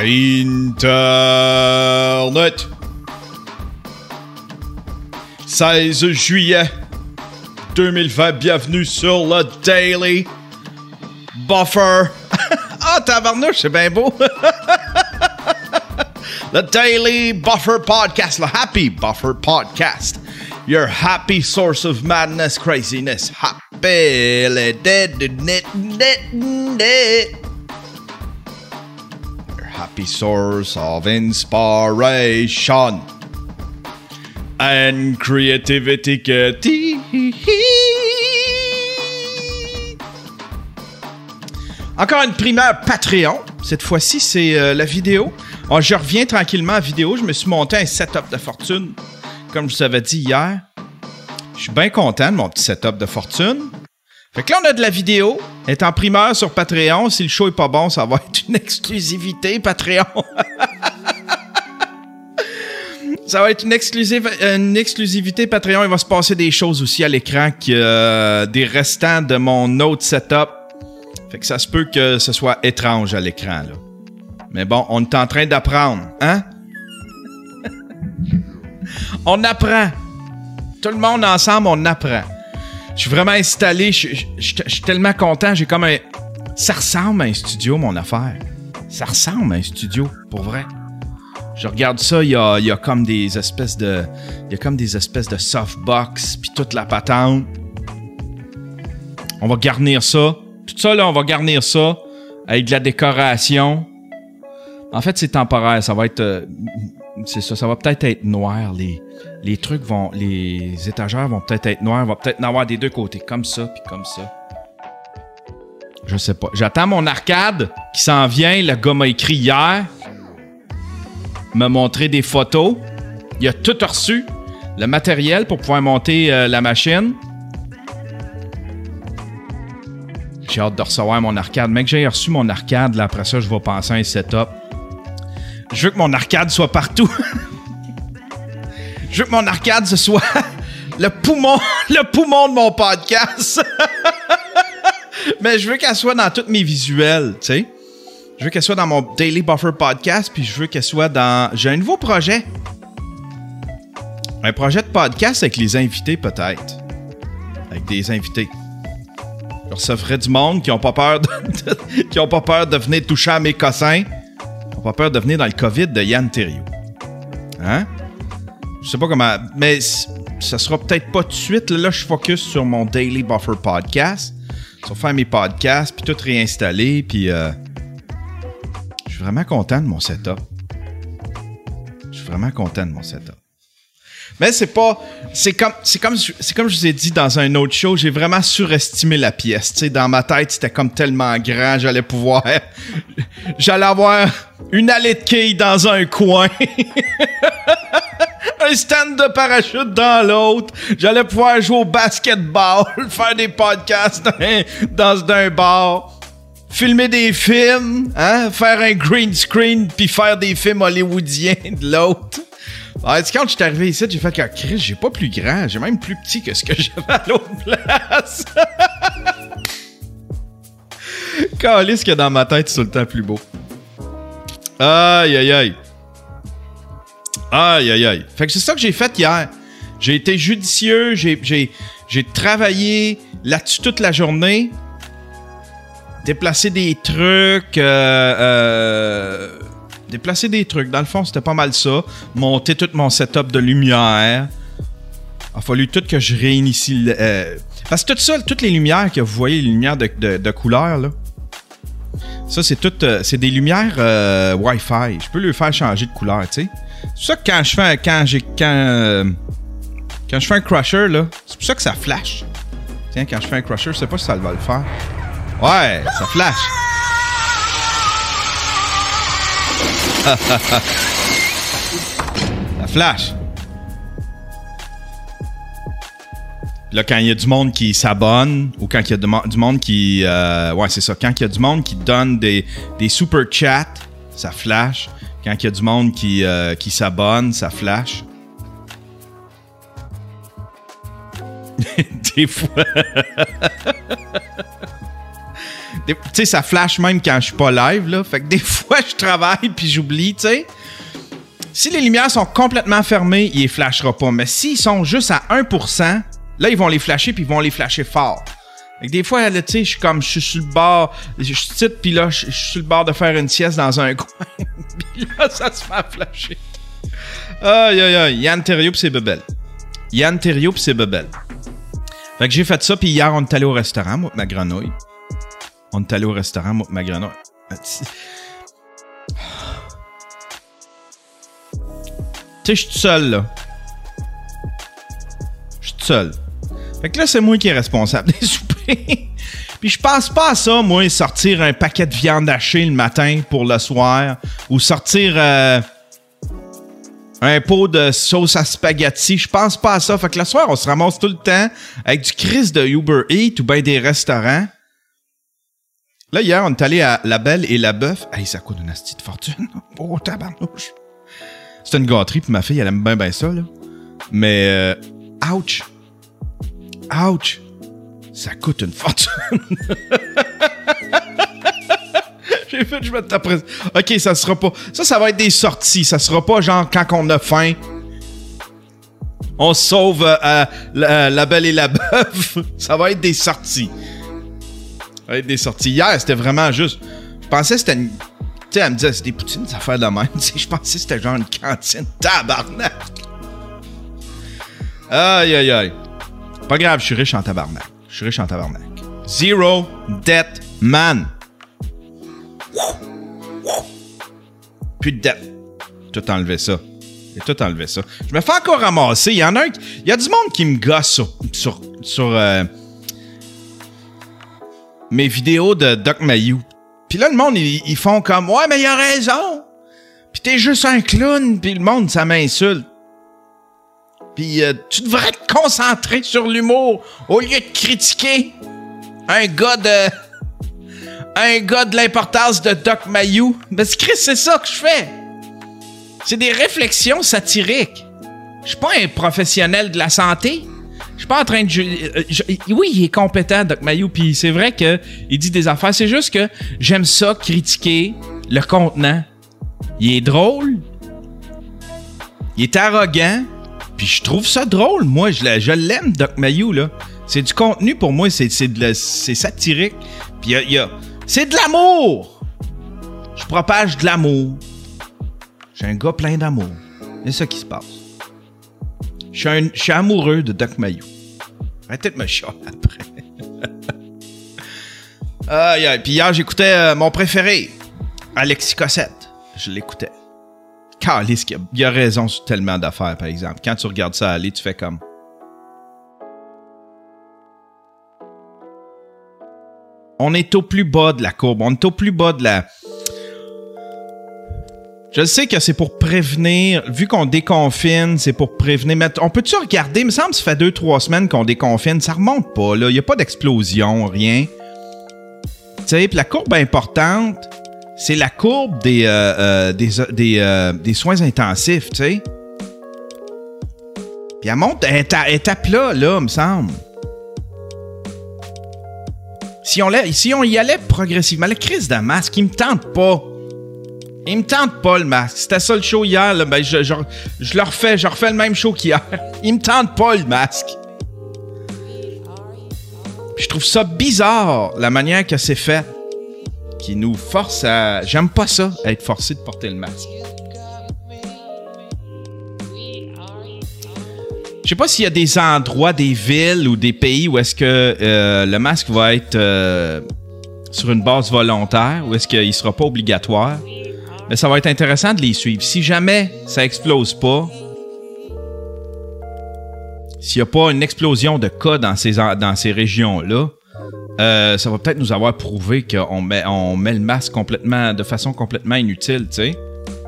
Internet. 16 juillet 2020, bienvenue sur le Daily Buffer. Ah, tabarnouche, c'est bien beau. Le Daily Buffer Podcast, le Happy Buffer Podcast. Your happy source of madness, craziness. Happy. Your happy source of inspiration and creativity. Encore une primaire Patreon. Cette fois-ci, c'est la vidéo. Alors, je reviens tranquillement à la vidéo. Je me suis monté un setup de fortune, comme je vous avais dit hier. Je suis bien content de mon petit setup de fortune. Fait que là, on a de la vidéo. Elle est en primeur sur Patreon. Si le show est pas bon, ça va être une exclusivité Patreon. Ça va être une exclusivité Patreon. Il va se passer des choses aussi à l'écran, des restants de mon autre setup. Fait que ça se peut que ce soit étrange à l'écran, là. Mais bon, on est en train d'apprendre, hein? On apprend. Tout le monde ensemble, on apprend. Je suis vraiment installé. Je suis tellement content. J'ai comme un... Ça ressemble à un studio, mon affaire. Ça ressemble à un studio, pour vrai. Je regarde ça, il y a comme des espèces de... Il y a comme des espèces de softbox, puis toute la patente. On va garnir ça. Tout ça, là, on va garnir ça avec de la décoration. En fait, c'est temporaire. Ça va être... c'est ça. Ça va peut-être être noir. Les trucs vont... Les étagères vont peut-être être noires. Il va peut-être en avoir des deux côtés. Comme ça, puis comme ça. Je sais pas. J'attends mon arcade qui s'en vient. Le gars m'a écrit hier. M'a montré des photos. Il a tout reçu. Le matériel pour pouvoir monter la machine. J'ai hâte de recevoir mon arcade. Mec, j'ai reçu mon arcade. Là, après ça, je vais penser à un setup. Je veux que mon arcade soit partout. Je veux que mon arcade, ce soit le poumon de mon podcast. Mais je veux qu'elle soit dans tous mes visuels, tu sais. Je veux qu'elle soit dans mon Daily Buffer Podcast, puis je veux qu'elle soit dans... J'ai un nouveau projet. Un projet de podcast avec les invités, peut-être. Avec des invités. Je recevrai du monde qui n'ont pas peur qui ont pas peur de venir toucher à mes cossins. Qui n'ont pas peur de venir dans le COVID de Yann Terriot. Hein? Je sais pas comment... Mais ça sera peut-être pas tout de suite. Là, je focus sur mon Daily Buffer Podcast. Sur faire mes podcasts, puis tout réinstaller, puis... je suis vraiment content de mon setup. Mais c'est pas... C'est comme je vous ai dit dans un autre show, j'ai vraiment surestimé la pièce. Tu sais, dans ma tête, c'était comme tellement grand, j'allais avoir une allée de quilles dans un coin. Un stand de parachute dans l'autre. J'allais pouvoir jouer au basketball, faire des podcasts dans un bar. Filmer des films, hein? Faire un green screen puis faire des films hollywoodiens de l'autre. Alors, quand je suis arrivé ici, j'ai fait que Chris, j'ai pas plus grand, j'ai même plus petit que ce que j'avais à l'autre place. Calisse que dans ma tête, c'est tout le temps plus beau. Aïe, aïe, aïe. Aïe, aïe, aïe. Fait que c'est ça que j'ai fait hier. J'ai été judicieux, j'ai travaillé là-dessus toute la journée. Déplacer des trucs, Dans le fond, c'était pas mal ça. Monter tout mon setup de lumière. Il a fallu tout que je réinitie. Parce que tout ça, toutes les lumières que vous voyez, les lumières de couleur, là, ça, c'est tout. C'est des lumières Wi-Fi. Je peux lui faire changer de couleur, tu sais. C'est pour ça que quand je fais un crusher, là, c'est pour ça que ça flash. Tiens, quand je fais un crusher, je sais pas si ça va le faire. Ouais, ça flash. Ça flash. Là, quand il y a du monde qui s'abonne, ou quand il y a du monde qui... ouais, c'est ça. Quand il y a du monde qui donne des super chats, ça flash. Quand il y a du monde qui s'abonne, ça flash. Des fois... Tu sais, ça flash même quand je suis pas live, là. Fait que des fois, je travaille puis j'oublie, tu sais. Si les lumières sont complètement fermées, il les flashera pas. Mais s'ils sont juste à 1%, là, ils vont les flasher puis ils vont les flasher fort. Fait que des fois, tu sais, je suis sur le bord, je titre puis là, je suis sur le bord de faire une sieste dans un coin. Puis là, ça se fait flasher. Aïe, aïe, aïe. Yann Terriot pis c'est bebelle. Yann Terriot pis c'est bebelle. Fait que j'ai fait ça, puis hier, on est allé au restaurant, moi, ma grenouille. On est allé au restaurant, moi, ma grenouille. Tu sais, je suis tout seul, là. Je suis tout seul. Fait que là, c'est moi qui est responsable des soupers. Puis je pense pas à ça, moi, sortir un paquet de viande hachée le matin pour le soir, ou sortir un pot de sauce à spaghetti. Je pense pas à ça. Fait que le soir, on se ramasse tout le temps avec du Chris de Uber Eats ou bien des restaurants. Là, hier, on est allé à La Belle et la Bœuf. Hey, ça coûte une astie de fortune. Oh, tabarnouche. C'est une gâterie, puis ma fille, elle aime bien ça, là. Mais, ouch. Ouch. Ça coûte une fortune. J'ai fait, je vais t'apprendre. OK, ça sera pas... Ça va être des sorties. Ça sera pas genre quand on a faim. On sauve la Belle et la Bœuf. Ça va être des sorties. Ça va être des sorties. Hier, c'était vraiment juste... Je pensais que c'était une... Tu sais, elle me disait, c'est des poutines, ça fait de même. Je pensais que c'était genre une cantine. Tabarnak! Aïe, aïe, aïe. Pas grave, je suis riche en tabarnak. Zero debt man. Plus de dette. Tout enlever ça. Je me fais encore ramasser. Il y a du monde qui me gosse sur mes vidéos de Doc Mayou. Puis là, le monde, ils font comme « Ouais, mais il a raison. Puis t'es juste un clown. » Puis le monde, ça m'insulte. Puis tu devrais te concentrer sur l'humour au lieu de critiquer un gars de l'importance de Doc Mayou. Parce que Chris, c'est ça que je fais. C'est des réflexions satiriques. Je suis pas un professionnel de la santé. Je suis pas en train de... oui, il est compétent, Doc Mayou, puis c'est vrai qu'il dit des affaires. C'est juste que j'aime ça, critiquer le contenant. Il est drôle. Il est arrogant. Puis je trouve ça drôle. Moi, je l'aime, Doc Mayou, là. C'est du contenu pour moi. C'est satirique. Puis c'est de l'amour. Je propage de l'amour. Je suis un gars plein d'amour. C'est ça qui se passe. Je suis amoureux de Doc Mayou. Arrêtez de me chialer après. Aïe, aïe. Puis hier, j'écoutais mon préféré, Alexis Cossette. Je l'écoutais. Calisse, il a raison sur tellement d'affaires, par exemple. Quand tu regardes ça aller, tu fais comme... On est au plus bas de la courbe. On est au plus bas de la... Je sais que c'est pour prévenir, vu qu'on déconfine, c'est pour prévenir. Mais on peut-tu regarder? Il me semble que ça fait 2-3 semaines qu'on déconfine. Ça remonte pas, là. Il n'y a pas d'explosion, rien. Tu sais, puis la courbe importante, c'est la courbe des soins intensifs, tu sais. Puis elle monte, elle est à plat, là, il me semble. Si on y allait progressivement, le crise de masque, il me tente pas. Il me tente pas, le masque. C'était ça le show hier, là. Ben, je le refais. Je refais le même show qu'hier. Il me tente pas, le masque. Puis je trouve ça bizarre, la manière que c'est fait. Qui nous force à... J'aime pas ça, être forcé de porter le masque. Je sais pas s'il y a des endroits, des villes ou des pays où est-ce que le masque va être sur une base volontaire, ou est-ce qu'il sera pas obligatoire. Mais ça va être intéressant de les suivre. Si jamais ça explose pas, s'il n'y a pas une explosion de cas dans ces régions-là, ça va peut-être nous avoir prouvé qu'on met le masque de façon complètement inutile, tu sais.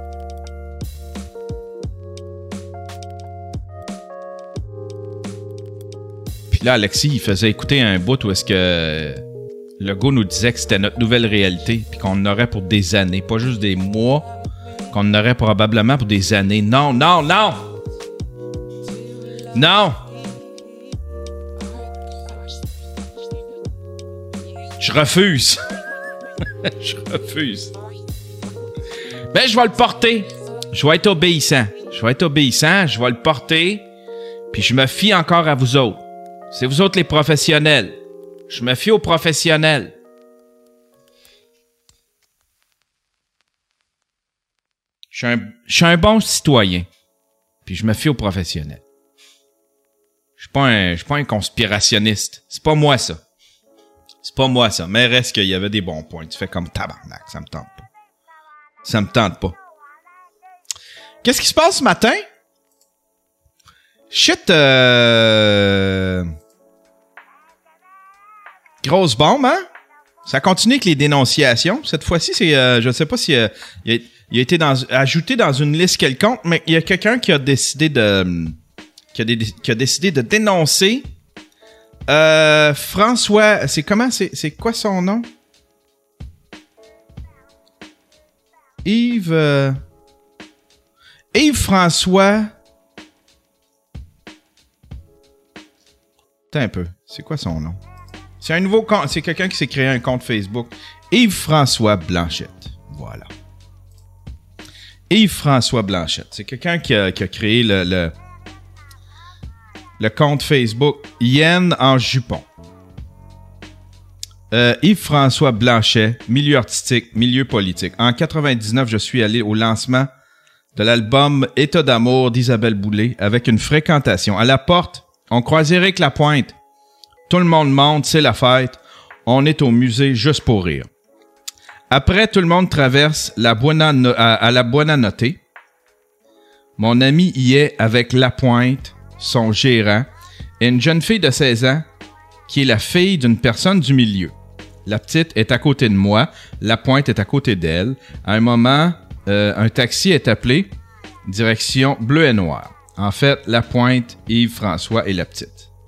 Puis là, Alexis, il faisait écouter un bout où est-ce que le gars nous disait que c'était notre nouvelle réalité, puis qu'on en aurait pour des années, pas juste des mois, qu'on en aurait probablement pour des années. Non, non, non! Non! Je refuse. Je refuse. Ben, je vais le porter. Je vais être obéissant. Je vais le porter. Puis je me fie encore à vous autres. C'est vous autres les professionnels. Je me fie aux professionnels. Je suis un bon citoyen. Puis je me fie aux professionnels. Je suis pas un conspirationniste. C'est pas moi, ça. Mais reste qu'il y avait des bons points. Tu fais comme tabarnak. Ça me tente pas. Qu'est-ce qui se passe ce matin? Shit, grosse bombe, hein? Ça continue avec les dénonciations. Cette fois-ci, c'est, je ne sais pas si il a été ajouté dans une liste quelconque, mais il y a quelqu'un qui a décidé qui a décidé de dénoncer François. C'est quoi son nom? Yves François. Attends un peu. C'est quoi son nom? C'est un nouveau compte. C'est quelqu'un qui s'est créé un compte Facebook. Yves-François Blanchette. Voilà. Yves-François Blanchette. C'est quelqu'un qui a créé le compte Facebook Yen en jupon. Yves-François Blanchet, milieu artistique, milieu politique. En 99, je suis allé au lancement de l'album État d'amour d'Isabelle Boulay avec une fréquentation. À la porte, on croise Éric Lapointe. Tout le monde monte, c'est la fête. On est au musée juste pour rire. Après, tout le monde traverse à la Buonanotte. Mon ami y est avec Lapointe, son gérant, et une jeune fille de 16 ans qui est la fille d'une personne du milieu. La petite est à côté de moi, Lapointe est à côté d'elle. À un moment, un taxi est appelé, direction bleu et noir. En fait, Lapointe, Yves-François et la petite.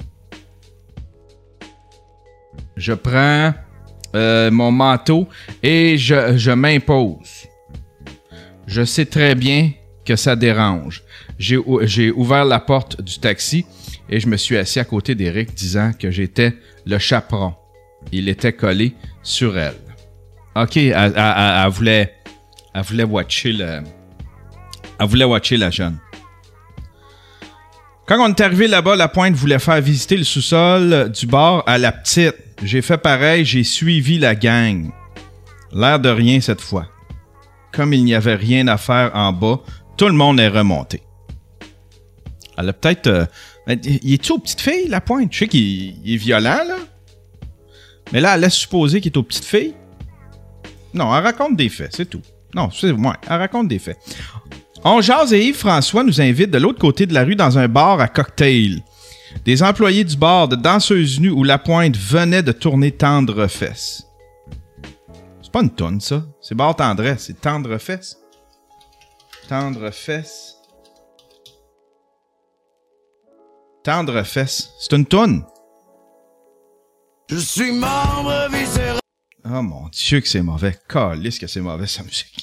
Je prends mon manteau et je m'impose. Je sais très bien que ça dérange. J'ai ouvert la porte du taxi et je me suis assis à côté d'Éric disant que j'étais le chaperon. Il était collé sur elle. OK, elle voulait watcher la jeune. Quand on est arrivé là-bas, Lapointe voulait faire visiter le sous-sol du bar à la petite. J'ai fait pareil, j'ai suivi la gang. L'air de rien cette fois. Comme il n'y avait rien à faire en bas, tout le monde est remonté. Elle a peut-être... il est-tu aux petites filles, Lapointe? Je sais qu'il est violent, là. Mais là, elle laisse supposer qu'il est aux petites filles. Non, elle raconte des faits, c'est tout. Non, c'est moi. Elle raconte des faits. On jase et Yves-François nous invite de l'autre côté de la rue dans un bar à cocktail. Des employés du bar de danseuses nues où Lapointe venait de tourner Tendre Fesses. C'est pas une toune, ça. C'est bar tendresse, c'est Tendre Fesses. Tendre Fesses. Tendre Fesses. C'est une toune. Je suis membre viscéral. Oh mon Dieu que c'est mauvais. Calisse que c'est mauvais, sa musique.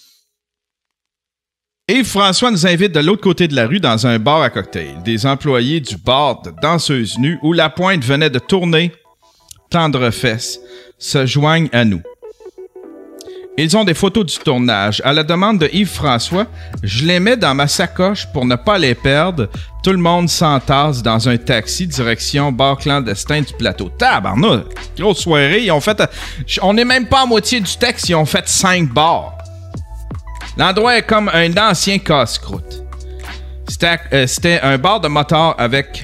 Yves-François nous invite de l'autre côté de la rue dans un bar à cocktail. Des employés du bar de danseuses nues où Lapointe venait de tourner Tendre Fesses se joignent à nous. Ils ont des photos du tournage. À la demande de Yves-François, je les mets dans ma sacoche pour ne pas les perdre. Tout le monde s'entasse dans un taxi direction bar clandestin du plateau. Tabarnak! Grosse soirée. Ils ont fait... On n'est même pas à moitié du texte. Ils ont fait 5 bars. L'endroit est comme un ancien casse-croûte. C'était un bar de motards avec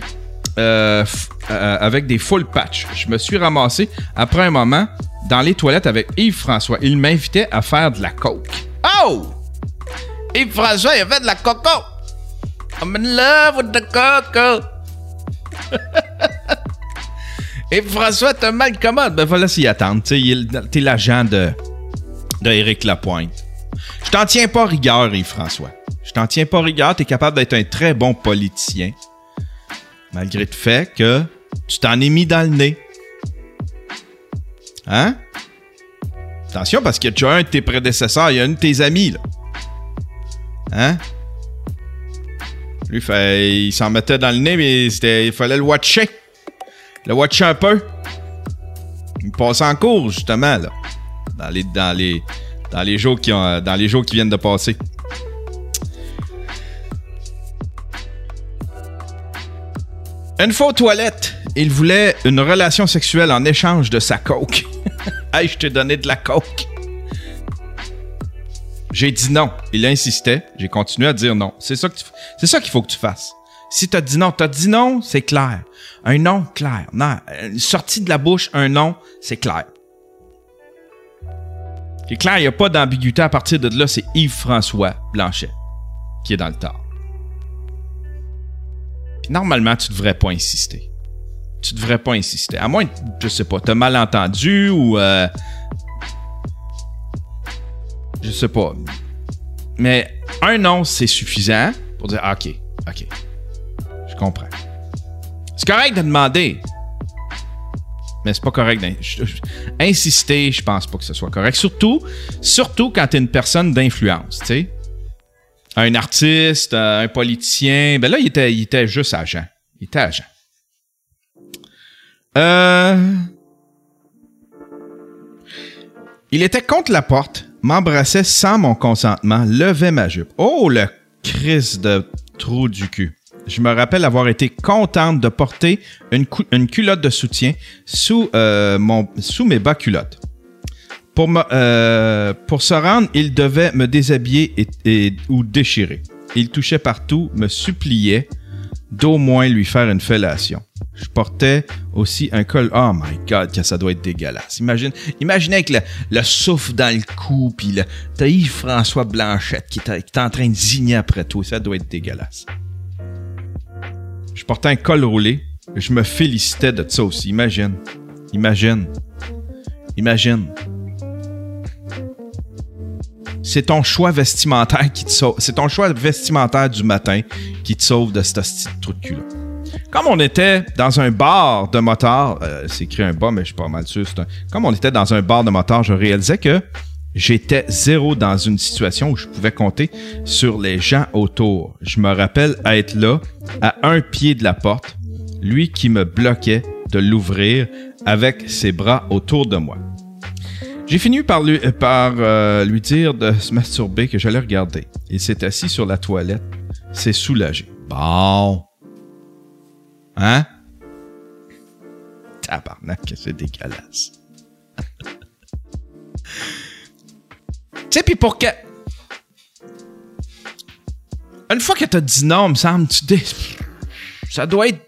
des full patch. Je me suis ramassé après un moment dans les toilettes avec Yves-François. Il m'invitait à faire de la coke. Oh! Yves-François, il a fait de la coco! I'm in love with the coco! Yves-François, t'as mal commode. Ben voilà s'y attendre. T'es l'agent de Éric Lapointe. Je t'en tiens pas rigueur, Yves-François. Je t'en tiens pas rigueur. T'es capable d'être un très bon politicien. Malgré le fait que tu t'en es mis dans le nez. Hein? Attention, parce qu'il y a déjà un de tes prédécesseurs, il y a un de tes amis, là. Hein? Lui, il s'en mettait dans le nez, mais il fallait le watcher. Le watcher un peu. Il passait en cours, justement, là. dans les jours qui viennent de passer. Une fois aux toilettes, il voulait une relation sexuelle en échange de sa coke. Hey, je t'ai donné de la coke. J'ai dit non. Il insistait. J'ai continué à dire non. C'est ça qu'il faut que tu fasses. Si t'as dit non, c'est clair. Un non, clair. Non, une sortie de la bouche, un non, c'est clair. C'est clair, il n'y a pas d'ambiguïté à partir de là. C'est Yves-François Blanchet qui est dans le tort. Puis normalement, tu devrais pas insister. À moins, je sais pas, t'as mal entendu ou... je sais pas. Mais un non, c'est suffisant pour dire OK. Je comprends. C'est correct de demander. Mais c'est pas correct d'insister, je pense pas que ce soit correct. Surtout quand t'es une personne d'influence, tu sais. Un artiste, un politicien. Ben là, il était juste agent. Il était agent. Il était contre la porte, m'embrassait sans mon consentement, levait ma jupe. Oh, le Christ de trou du cul. Je me rappelle avoir été contente de porter une culotte de soutien sous mes bas culottes. Pour se rendre, il devait me déshabiller ou déchirer. Il touchait partout, me suppliait d'au moins lui faire une fellation. Je portais aussi un col. Oh my God, que ça doit être dégueulasse. Imaginez avec le souffle dans le cou, puis t'as Yves-François Blanchette qui est en train de zigner après toi. Ça doit être dégueulasse. Je portais un col roulé. Je me félicitais de ça aussi. Imagine. C'est ton choix vestimentaire qui te sauve. C'est ton choix vestimentaire du matin qui te sauve de ce petit trou de cul-là. Comme on était dans un bar de motard, c'est écrit un bar, mais je suis pas mal sûr. Comme on était dans un bar de motard, je réalisais que j'étais zéro dans une situation où je pouvais compter sur les gens autour. Je me rappelle être là, à un pied de la porte, lui qui me bloquait de l'ouvrir avec ses bras autour de moi. J'ai fini par lui dire de se masturber, que j'allais regarder. Il s'est assis sur la toilette, s'est soulagé. Bon. Hein? Tabarnak, que c'est dégueulasse. Tu sais, puis pour que... Une fois que t'as dit non, me semble, ça doit être...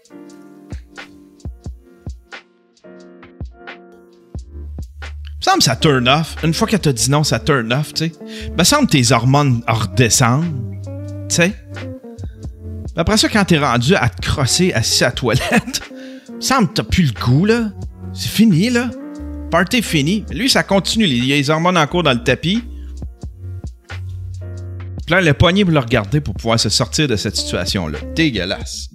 Me semble ça turn off. Une fois que t'as dit non, ça turn off, tu sais. Me semble tes hormones redescendent, tu sais. Après ça, quand t'es rendu à te crosser assis à la toilette, me semble que t'as plus le goût, là. C'est fini, là. Party fini. Lui, ça continue. Il y a les hormones en cours dans le tapis. Puis là, le poignet pour le regarder pour pouvoir se sortir de cette situation-là. Dégueulasse.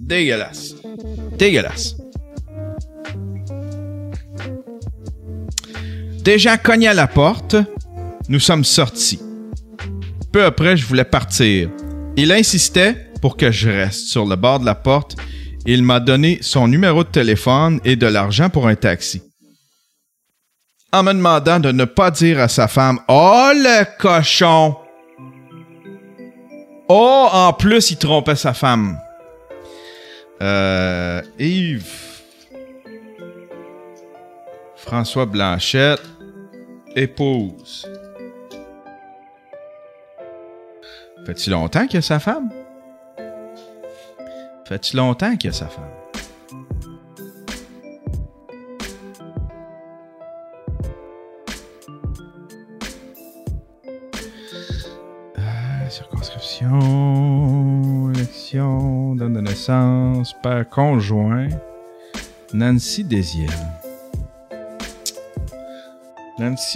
Des gens cognaient à la porte. Nous sommes sortis. Peu après, je voulais partir. Il insistait pour que je reste sur le bord de la porte. Il m'a donné son numéro de téléphone et de l'argent pour un taxi. En me demandant de ne pas dire à sa femme « Oh, le cochon! » Oh, en plus, il trompait sa femme. Yves... François Blanchette, épouse. Fait-il longtemps qu'il y a sa femme? Circonscription, élection, date de naissance, père conjoint, Nancy Désiel. Nancy.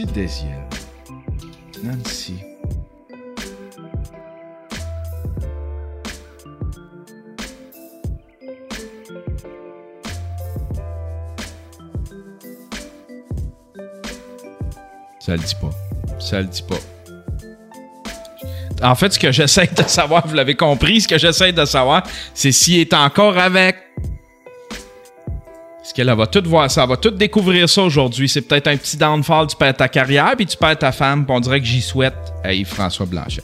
Ça le dit pas. En fait, ce que j'essaie de savoir, vous l'avez compris, ce que j'essaie de savoir, c'est s'il est encore avec. Parce qu'elle va tout voir ça, elle va tout découvrir ça aujourd'hui. C'est peut-être un petit downfall, tu perds ta carrière, puis tu perds ta femme, puis on dirait que j'y souhaite à Yves-François Blanchet.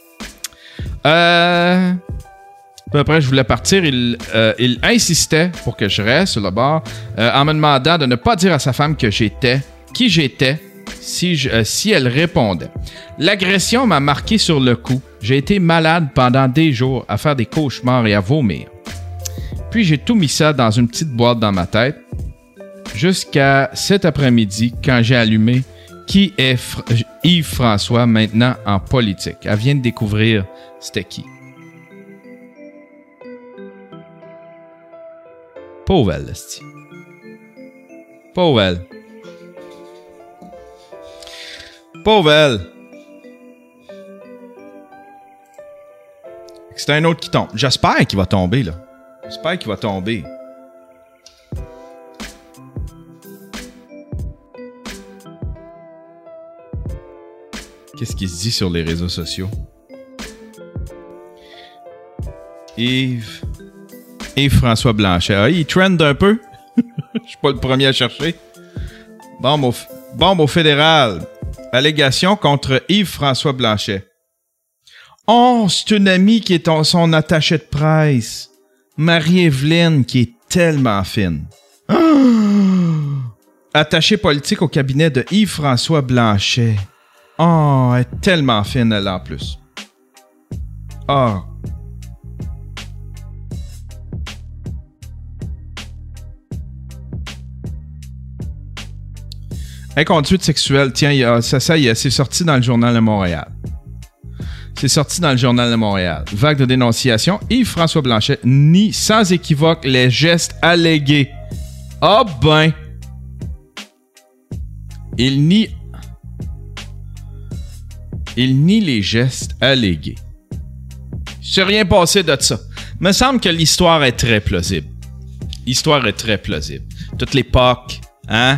Après, je voulais partir. Il insistait pour que je reste sur le bord en me demandant de ne pas dire à sa femme qui j'étais, si elle répondait. L'agression m'a marqué sur le coup. J'ai été malade pendant des jours à faire des cauchemars et à vomir. Puis j'ai tout mis ça dans une petite boîte dans ma tête jusqu'à cet après-midi quand j'ai allumé qui est Yves-François maintenant en politique. Elle vient de découvrir c'était qui. Pauvre elle, esti. Pauvre elle. Pauvre elle. C'est un autre qui tombe. J'espère qu'il va tomber, là. J'espère qu'il va tomber. Qu'est-ce qu'il se dit sur les réseaux sociaux? Yves-François Blanchet. Ah, il trend un peu. Je suis pas le premier à chercher. Bombe au fédéral. Allégation contre Yves-François Blanchet. Oh, c'est une amie qui est son attachée de presse. Marie-Evelyne, qui est tellement fine. Oh! Attachée politique au cabinet de Yves-François Blanchet. Oh, elle est tellement fine, elle, en plus. Oh. Inconduite sexuelle. Tiens, c'est sorti dans le Journal de Montréal. C'est sorti dans le Journal de Montréal. Vague de dénonciation. Yves-François Blanchet nie sans équivoque les gestes allégués. Ah ben! Il nie les gestes allégués. Il s'est rien passé de ça. Il me semble que l'histoire est très plausible. L'histoire est très plausible. Toute l'époque, hein?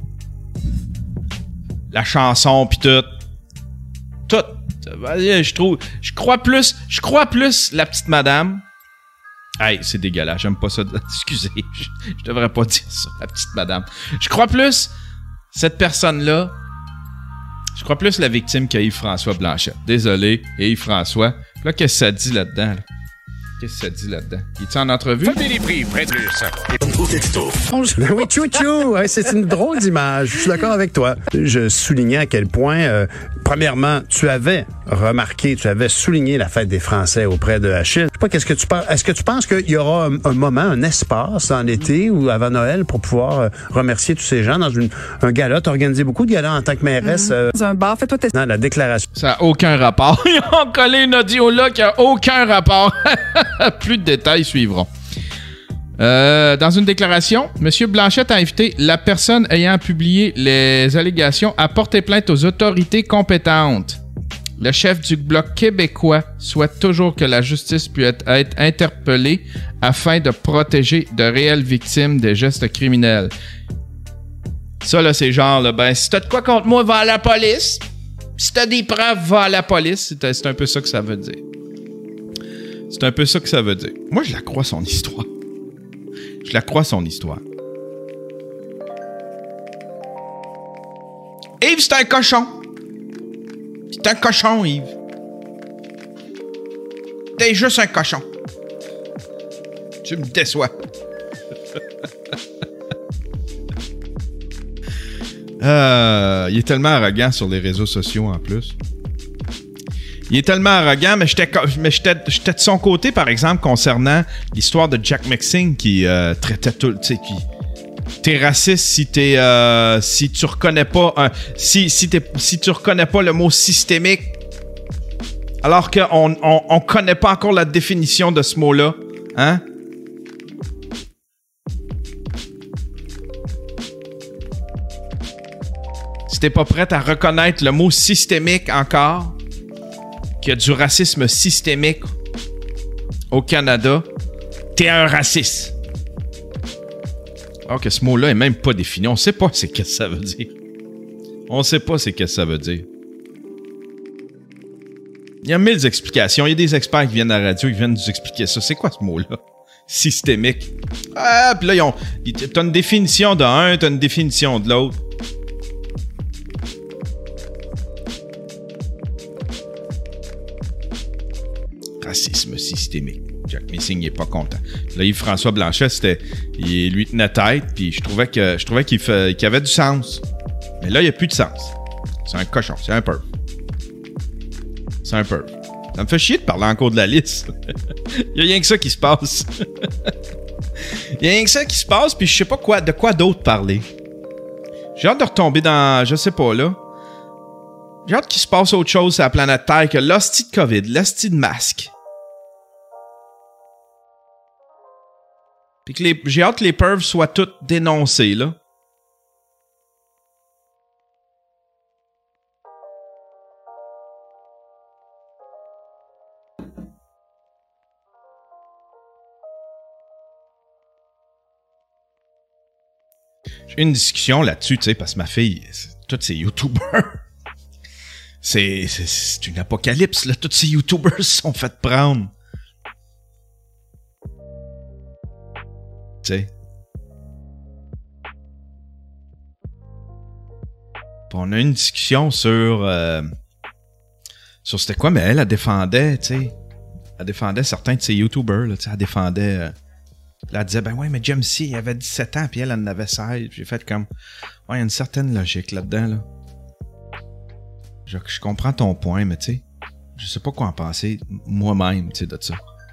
La chanson pis tout. Tout. Je crois plus la petite madame. Hey, c'est dégueulasse, j'aime pas ça. Excusez, je devrais pas dire ça, la petite madame. Je crois plus cette personne-là. Je crois plus la victime que Yves-François Blanchet. Désolé, Yves-François. Là, qu'est-ce que ça dit là-dedans, là? Qu'est-ce que ça dit là-dedans? Il est en entrevue? Fabien Prix, près de ça. Oui, tchou-tchou. Ouais, c'est une drôle d'image. Je suis d'accord avec toi. Je soulignais à quel point, premièrement, tu avais souligné la fête des Français auprès de Achille. Je sais pas, qu'est-ce que tu penses? Est-ce que tu penses qu'il y aura un moment, un espace en été ou avant Noël pour pouvoir remercier tous ces gens dans un gala? Tu as organisé beaucoup de galas en tant que mairesse. Dans un bar, fais-toi tester. Dans la déclaration. Ça n'a aucun rapport. Ils ont collé une audio là qui a aucun rapport. Plus de détails suivront. Dans une déclaration, M. Blanchet a invité la personne ayant publié les allégations à porter plainte aux autorités compétentes. Le chef du Bloc québécois souhaite toujours que la justice puisse être interpellée afin de protéger de réelles victimes des gestes criminels. Ça, là, c'est genre, là, ben, si t'as de quoi contre moi, va à la police. Si t'as des preuves, va à la police. C'est un peu ça que ça veut dire. C'est un peu ça que ça veut dire. Moi, je la crois, son histoire. Je la crois, son histoire. Yves, c'est un cochon. C'est un cochon, Yves. T'es juste un cochon. Tu me déçois. Il est tellement arrogant sur les réseaux sociaux, en plus. Il est tellement arrogant, mais j'étais de son côté, par exemple, concernant l'histoire de Jack Mixing qui traitait tout... Tu sais, t'es raciste si tu reconnais pas... si tu reconnais pas le mot systémique, alors qu'on connaît pas encore la définition de ce mot-là. Hein? Si t'es pas prête à reconnaître le mot systémique encore... qu'il y a du racisme systémique au Canada, t'es un raciste. Alors que ce mot-là est même pas défini. On sait pas qu'est-ce que ça veut dire. On sait pas qu'est-ce que ça veut dire. Il y a 1000 explications. Il y a des experts qui viennent à la radio qui viennent nous expliquer ça. C'est quoi ce mot-là? systémique. Ah, puis là, t'as une définition d'un, t'as une définition de l'autre. Racisme systémique. Jack Missing n'est pas content. Là, Yves-François Blanchet, il lui tenait tête, puis je trouvais qu'il avait du sens. Mais là, il n'y a plus de sens. C'est un cochon, c'est un perv. C'est un perv. Ça me fait chier de parler encore de la liste. Il n'y a rien que ça qui se passe. Il n'y a rien que ça qui se passe, puis je sais pas de quoi d'autre parler. J'ai hâte de retomber dans... Je sais pas, là. J'ai hâte qu'il se passe autre chose sur la planète Terre que l'hostie de COVID, l'hostie de masque. Puis que j'ai hâte que les pervs soient toutes dénoncées, là. J'ai eu une discussion là-dessus, tu sais, parce que ma fille, tous ces YouTubers, c'est une apocalypse, là. Tous ces YouTubers se sont fait prendre. Tu sais. On a eu une discussion sur c'était quoi, mais elle défendait, tu sais. Elle défendait certains de ces YouTubers, là, tu sais. Elle défendait... Là, elle disait, ben ouais, mais Jamesy, il avait 17 ans, puis elle en avait 16. J'ai fait comme, ouais, il y a une certaine logique là-dedans, là. Je comprends ton point, mais tu sais, je sais pas quoi en penser moi-même, tu sais, de ça.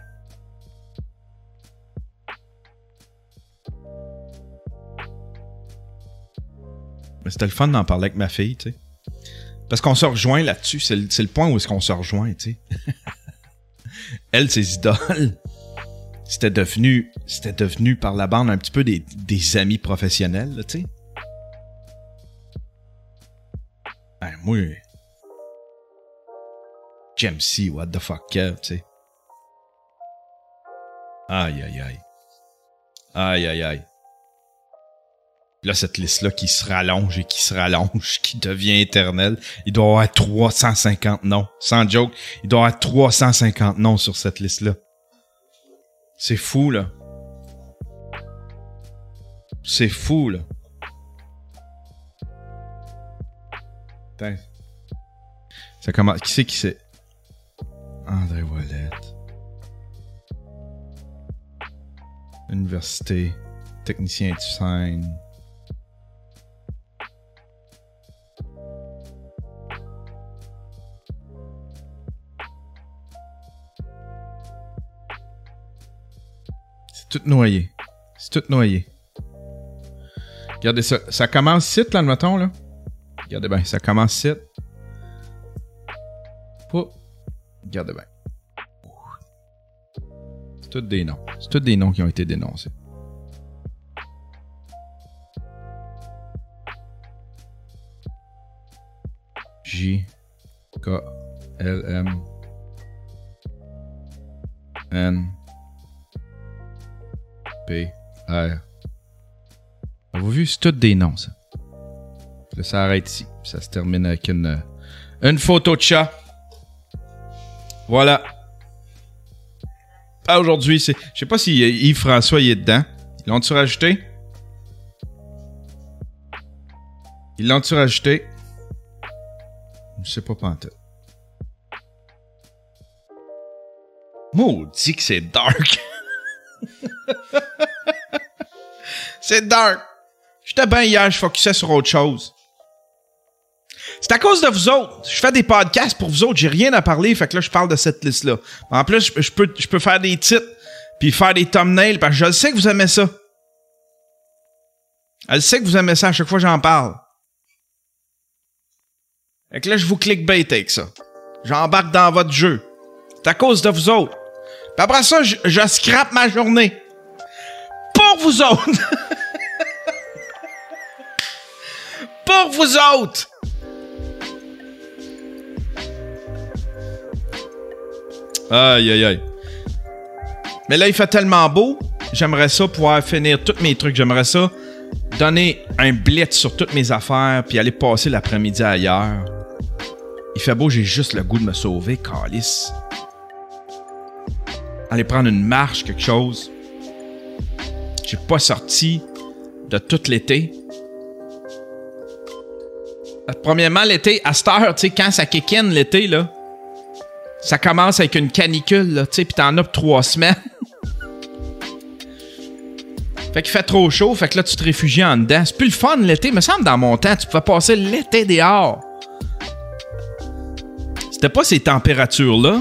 Mais c'était le fun d'en parler avec ma fille, tu sais. Parce qu'on se rejoint là-dessus, c'est le point où est-ce qu'on se rejoint, tu sais. Elle, ses idoles... C'était devenu par la bande un petit peu des amis professionnels, là, tu sais. Ben, moi... Jamesy, what the fuck, tu sais. Aïe, aïe, aïe. Aïe, aïe, aïe. Là, cette liste-là qui se rallonge et qui se rallonge, qui devient éternelle, il doit y avoir 350 noms. Sans joke, il doit y avoir 350 noms sur cette liste-là. C'est fou, là. C'est fou, là. Putain. Ça commence... Qui c'est? André Ouellette. Université. Technicien du scène. C'est tout noyé. C'est tout noyé. Regardez ça. Ça commence ici, là, admettons, là. Regardez bien. Ça commence ici. Oh. Regardez bien. C'est tous des noms. C'est tous des noms qui ont été dénoncés. J. K. L. M. N. P. R. Avez-vous vu? C'est tous des noms, ça. Là, ça arrête ici. Ça se termine avec une photo de chat. Voilà. Ah, aujourd'hui, c'est... Je sais pas si Yves-François y est dedans. Ils l'ont-tu rajouté? Ils l'ont-tu rajouté? Je sais pas pantoute. Maudit que c'est dark. C'est dark. J'étais bien hier, je focusais sur autre chose. C'est à cause de vous autres. Je fais des podcasts pour vous autres, j'ai rien à parler, fait que là, je parle de cette liste-là. En plus, je peux faire des titres, puis faire des thumbnails, parce que je sais que vous aimez ça. Elle sait que vous aimez ça à chaque fois que j'en parle. Fait que là, je vous clickbait avec ça. J'embarque dans votre jeu. C'est à cause de vous autres. Puis après ça, je scrape ma journée. Pour vous autres. Pour vous autres. Aïe, aïe, aïe. Mais là, il fait tellement beau. J'aimerais ça pouvoir finir tous mes trucs. J'aimerais ça donner un blitz sur toutes mes affaires puis aller passer l'après-midi ailleurs. Il fait beau, j'ai juste le goût de me sauver, calice. Aller prendre une marche, quelque chose. j'ai pas sorti de tout l'été. Premièrement, l'été, à cette heure, tu sais, quand ça kick-in l'été, là, ça commence avec une canicule, là, tu sais, pis t'en as pour 3 semaines. Fait qu'il fait trop chaud, fait que là, tu te réfugies en dedans. C'est plus le fun l'été, me semble, dans mon temps, tu pouvais passer l'été dehors. C'était pas ces températures-là.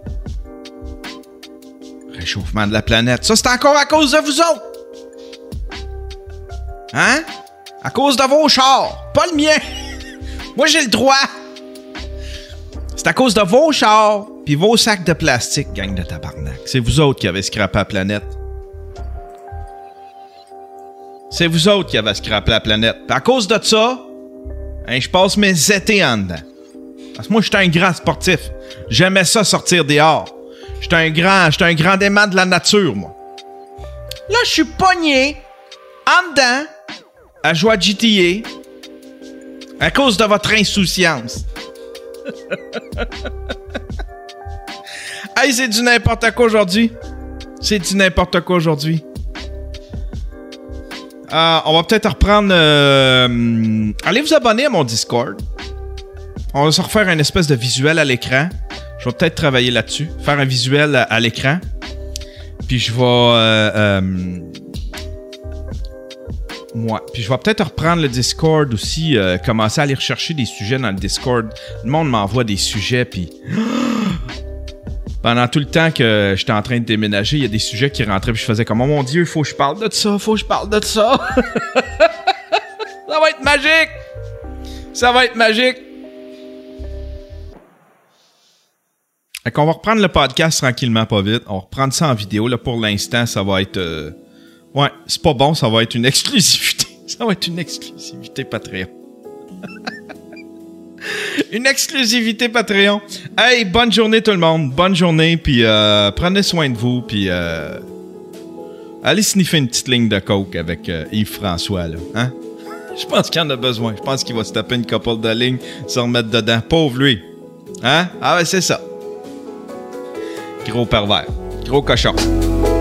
Réchauffement de la planète. Ça, c'est encore à cause de vous autres. Hein? À cause de vos chars. Pas le mien. Moi, j'ai le droit. C'est à cause de vos chars pis vos sacs de plastique, gang de tabarnak. C'est vous autres qui avez scrappé la planète. C'est vous autres qui avez scrappé la planète. Pis à cause de ça, hein, je passe mes étés en dedans. Parce que moi, j'étais un grand sportif. J'aimais ça sortir dehors. J'étais un grand aimant de la nature, moi. Là, je suis pogné en dedans à jouer à GTA à cause de votre insouciance. Hey, c'est du n'importe quoi aujourd'hui. C'est du n'importe quoi aujourd'hui. On va peut-être reprendre... allez vous abonner à mon Discord. On va se refaire une espèce de visuel à l'écran. Je vais peut-être travailler là-dessus. Faire un visuel à l'écran. Puis je vais... Puis je vais peut-être reprendre le Discord aussi. Commencer à aller rechercher des sujets dans le Discord. Le monde m'envoie des sujets, puis... Pendant tout le temps que j'étais en train de déménager, il y a des sujets qui rentraient, puis je faisais comme « Oh mon Dieu, faut que je parle de ça, faut que je parle de ça! » Ça va être magique! Ça va être magique! Fait qu'on va reprendre le podcast tranquillement, pas vite. On va reprendre ça en vidéo. Là, pour l'instant, ça va être... Ouais, c'est pas bon, ça va être une exclusivité. Ça va être une exclusivité Patreon. Une exclusivité Patreon. Hey, bonne journée tout le monde. Bonne journée, puis prenez soin de vous, puis allez sniffer une petite ligne de coke avec Yves-François, là. Hein? Je pense qu'il en a besoin. Je pense qu'il va se taper une couple de lignes, se remettre dedans. Pauvre lui. Hein? Ah ouais, c'est ça. Gros pervers. Gros cochon.